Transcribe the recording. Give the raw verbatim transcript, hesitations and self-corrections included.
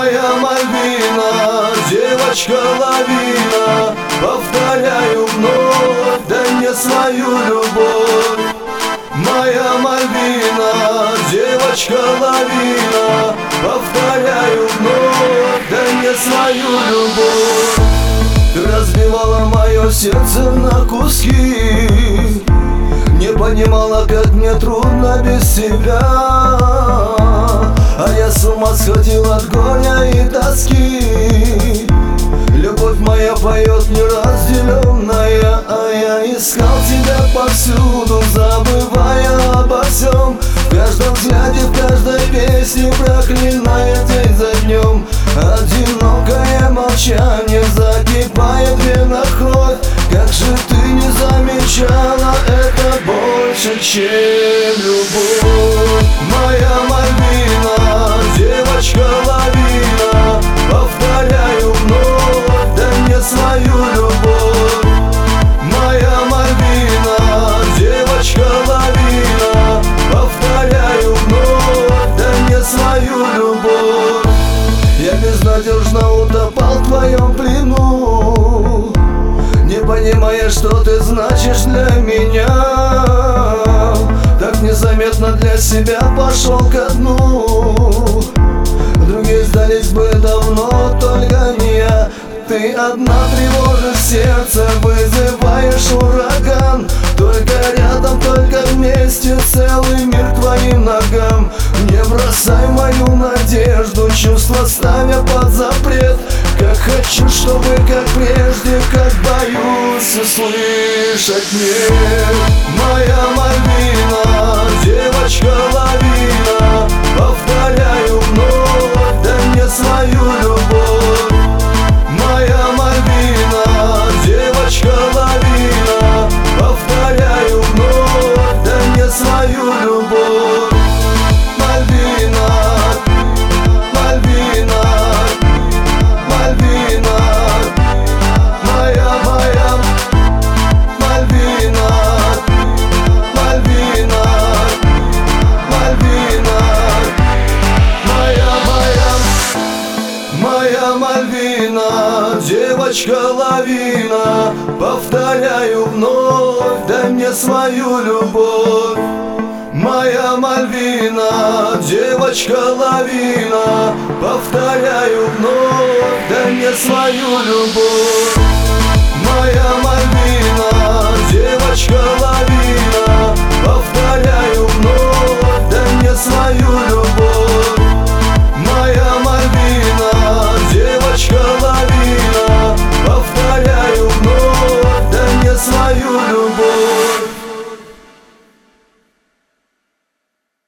Моя Мальвина, девочка-лавина, повторяю вновь, дай мне свою любовь. Моя Мальвина, девочка-лавина, повторяю вновь, дай мне свою любовь. Ты разбивала мое сердце на куски, не понимала, как мне трудно без тебя. А я с ума сходил от горя и тоски. Любовь моя поет неразделенная, а я искал тебя повсюду, забывая обо всем. В каждом взгляде, в каждой песне, проклиная день за днем. Одинокое молчание закипает в венах кровь. Как же ты не замечала, это больше, чем любовь. Моя Мальвина, девочка-лавина, повторяю вновь, дай мне свою любовь. Моя Мальвина, девочка-лавина, повторяю вновь, дай мне свою любовь. Я безнадежно утопал в твоем плену, не понимая, что ты значишь для меня. Так незаметно для себя пошел ко дну. Другие сдались бы давно, только не я. Ты одна тревожишь сердце, вызываешь ураган. Только рядом, только вместе, целый мир к твоим ногам. Не бросай мою надежду, чувства ставя под запрет. Как хочу, чтобы как прежде, как боюсь услышать нет. Моя Мальвина, девочка-лавина, повторяю вновь, дай мне свою любовь. Моя Мальвина, девочка-лавина, повторяю вновь, дай мне свою любовь. Мальвина, Мальвина, Мальвина, моя, моя Мальвина, Мальвина, Мальвина, моя, моя, моя Мальвина, девочка-лавина, повторяю вновь, дай мне свою любовь. Моя Мальвина, девочка-лавина, повторяю вновь, дай мне свою любовь. Моя Мальвина, девочка-лавина, повторяю вновь, дай мне свою любовь.